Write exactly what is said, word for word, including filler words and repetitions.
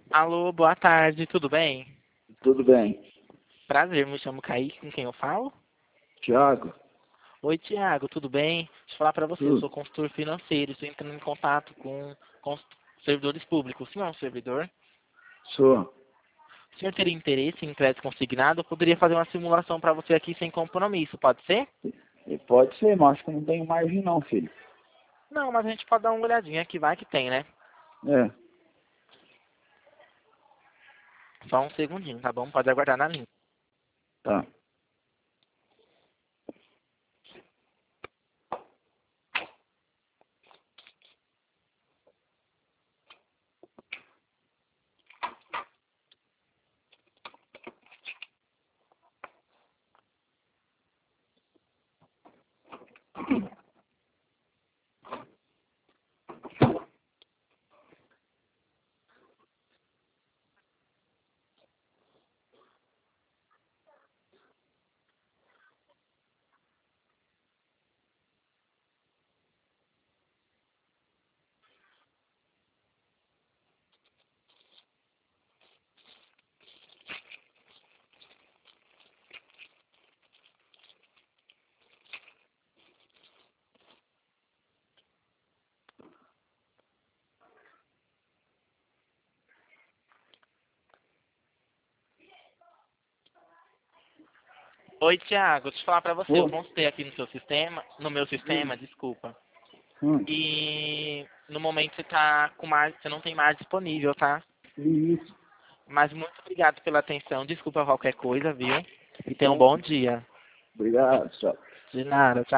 Alô, boa tarde, tudo bem? Tudo bem. Prazer, me chamo Kaique, com quem eu falo? Tiago? Oi, Tiago, tudo bem? Deixa eu falar pra você, eu Tudo. sou consultor financeiro, estou entrando em contato com, com os servidores públicos. O senhor é um servidor? Sou. O senhor teria interesse em crédito consignado? Eu poderia fazer uma simulação para você aqui sem compromisso, pode ser? E pode ser, mas acho que eu não tenho margem não, filho. Não, mas a gente pode dar uma olhadinha aqui, vai que tem, né? É, Só um segundinho, tá bom? Pode aguardar na linha. tá. Oi, Tiago, deixa eu falar pra você, eu Ô, consultei aqui no seu sistema, no meu hum, sistema, desculpa. hum, E no momento você tá com mais, você não tem mais disponível, tá? isso. Mas muito obrigado pela atenção. Desculpa qualquer coisa, viu? E tenha um Então, bom dia. obrigado, tchau. De nada. Tchau.